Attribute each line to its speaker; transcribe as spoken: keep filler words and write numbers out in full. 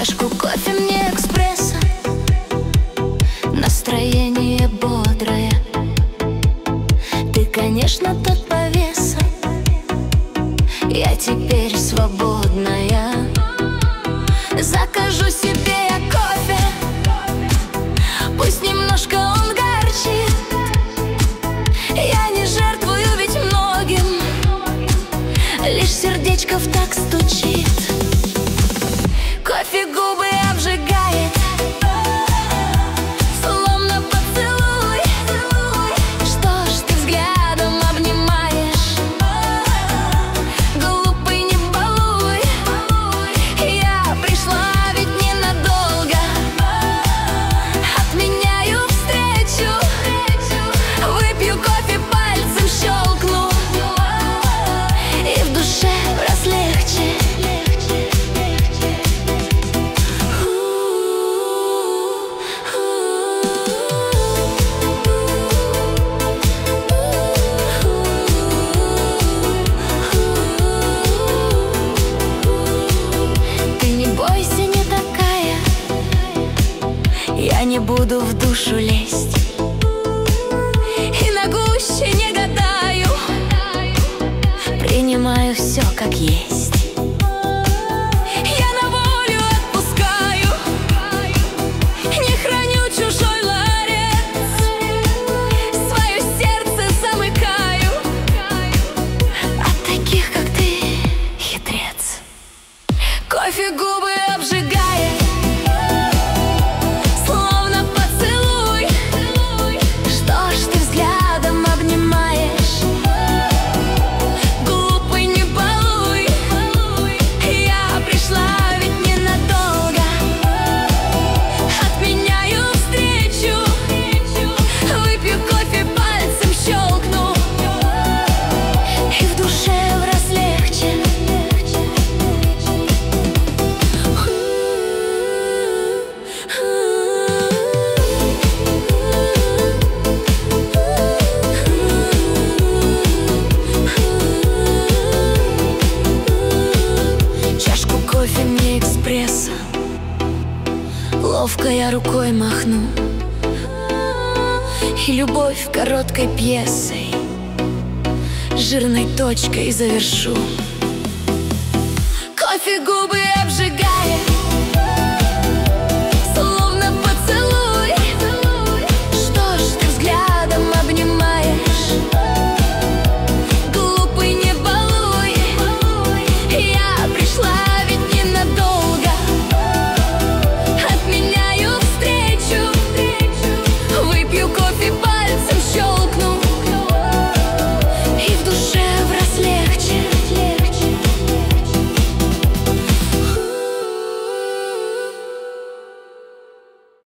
Speaker 1: Чашку кофе мне экспресса, настроение бодрое. Ты, конечно, тот повеса, я теперь свободная. Закажу себе я кофе, пусть немножко он горчит. Я не жертвую ведь многим, лишь сердечко в такт стучит. Кофе губы обжигает, словно поцелуй. Что ж ты взглядом обнимаешь? Глупый, не балуй. Я пришла ведь ненадолго, отменяю встречу. Выпью кофе, пальцем щелкну, и в душе раз легче. Я не буду в душу лезть и на гуще не гадаю, принимаю все как есть. Я на волю отпускаю, не храню чужой ларец, свое сердце замыкаю от таких, как ты, хитрец. Кофе губы обжигает, ловко я рукой махну, и любовь короткой пьесой, жирной точкой завершу. Кофе губы